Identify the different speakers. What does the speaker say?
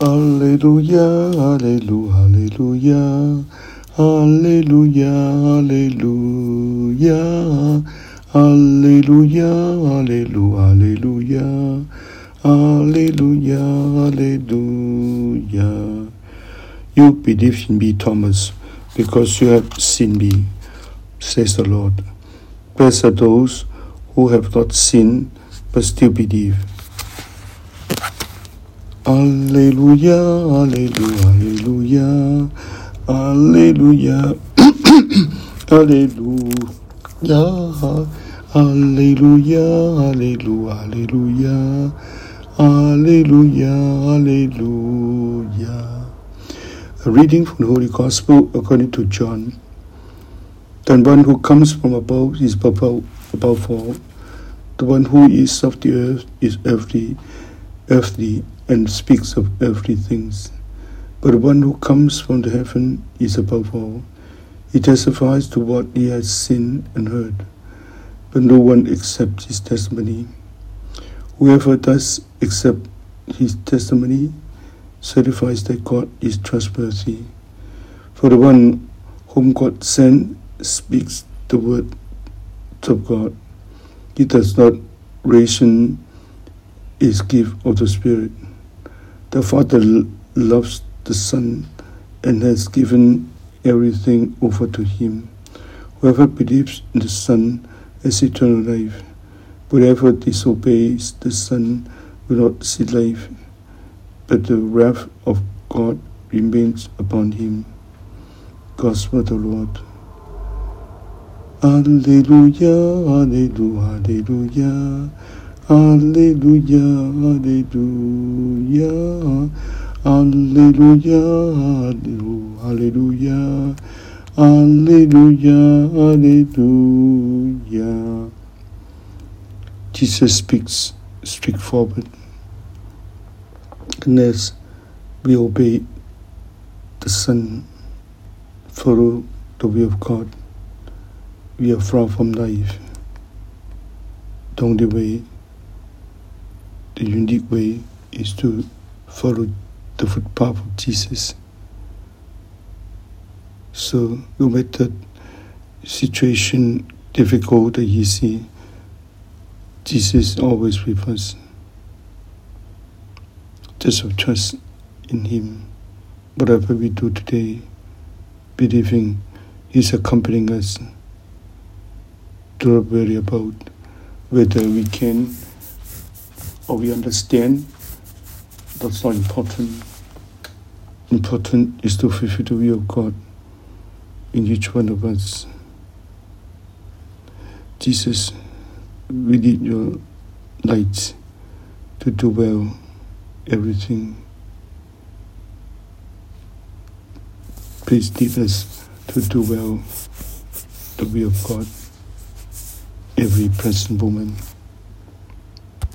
Speaker 1: Alleluia, Alleluia, Alleluia, Alleluia, Alleluia, Alleluia, Alleluia, Alleluia, Alleluia. You believe in me, Thomas, because you have seen me, says the Lord. Blessed are those who have not sinned but still believe. Alleluia, Alleluia, Alleluia, Alleluia, Alleluia, Alleluia, Alleluia, Alleluia, Alleluia. A reading from the Holy Gospel according to John. Then one who comes from above is above all. The one who is of the earth is earthly, and speaks of earthly things. But the one who comes from the heaven is above all. He testifies to what he has seen and heard, but no one accepts his testimony. Whoever does accept his testimony certifies that God is trustworthy. For the one whom God sent speaks the word of God. He does not ration his gift of the Spirit. The Father loves the Son and has given everything over to him. Whoever believes in the Son has eternal life. Whoever disobeys the Son will not see life, but the wrath of God remains upon him. Gospel of the Lord. Alleluia, Alleluia, Alleluia, Alleluia, Alleluia, Alleluia, Alleluia, Alleluia. Jesus speaks straightforward, and as we obey the Son, follow the will of God, we are far from life. The only way, the unique way, is to follow the footpath of Jesus. So no matter situation difficult or easy, Jesus is always with us. Just have trust in Him. Whatever we do today, believing He's accompanying us. Do not worry about whether we can or we understand. That's not important. Important is to fulfill the will of God in each one of us. Jesus, we need your light to do well everything. Please lead us to do well the will of God every present moment.